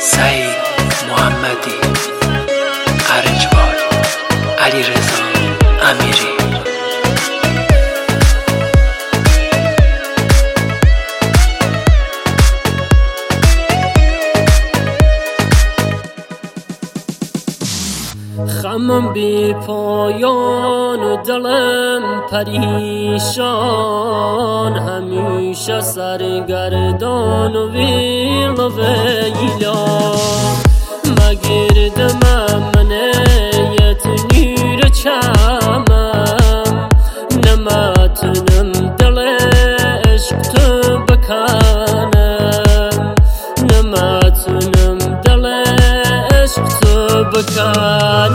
سعید محمدی، ارجبال، علیرضا امیری. خمم بی پایان و دلم پریشان، همیشه سرگردان و ویل و ویلا. مگردم منیت نیر چمم، نماتنم دل عشق تو بکنم، نماتنم دل عشق تو بکنم.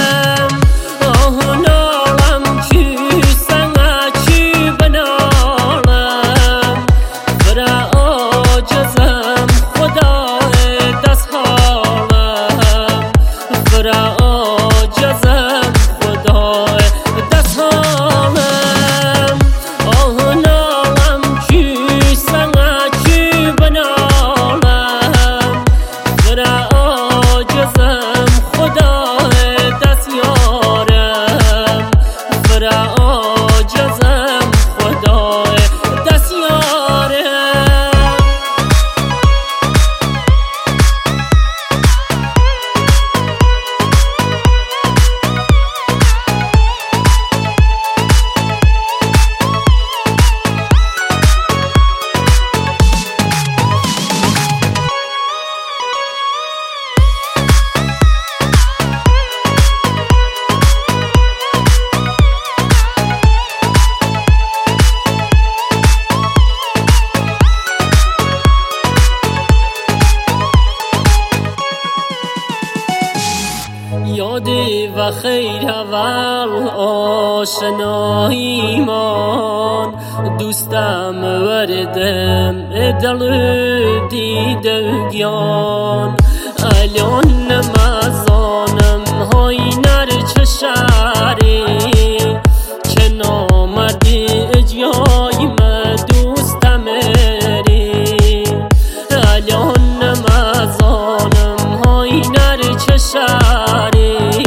یادی و خیر اول آشناییمان، دوستم وردم دل دیده گیان. الان نمازانم های نر چشاری، چه نامردی اجیای ما دوستم اری. الان نمازانم های نر چشاری،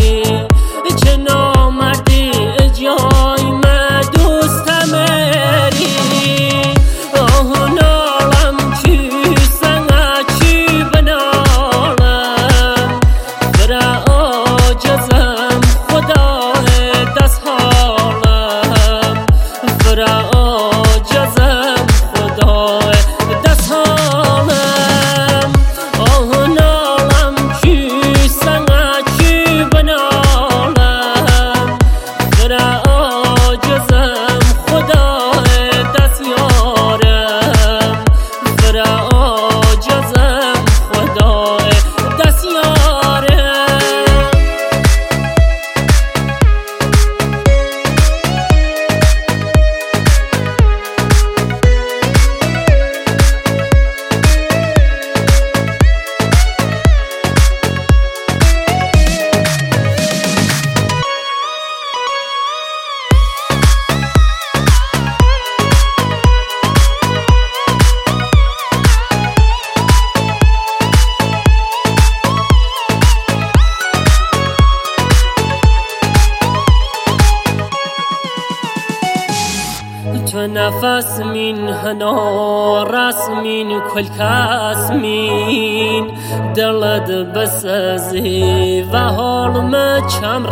تو نفس من هنا رسمین کل کس من دلد بسازی و حالم چم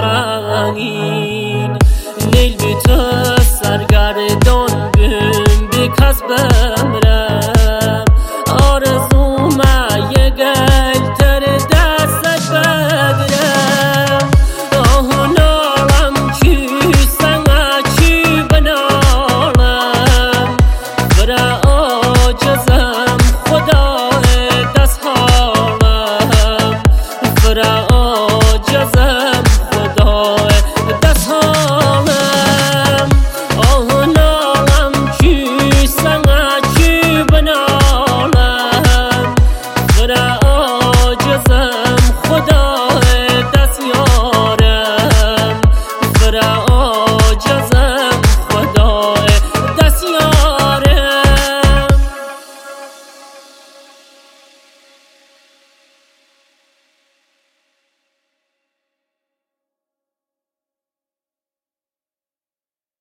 رنگین. لیل بی تو سرگردان بیم بی کس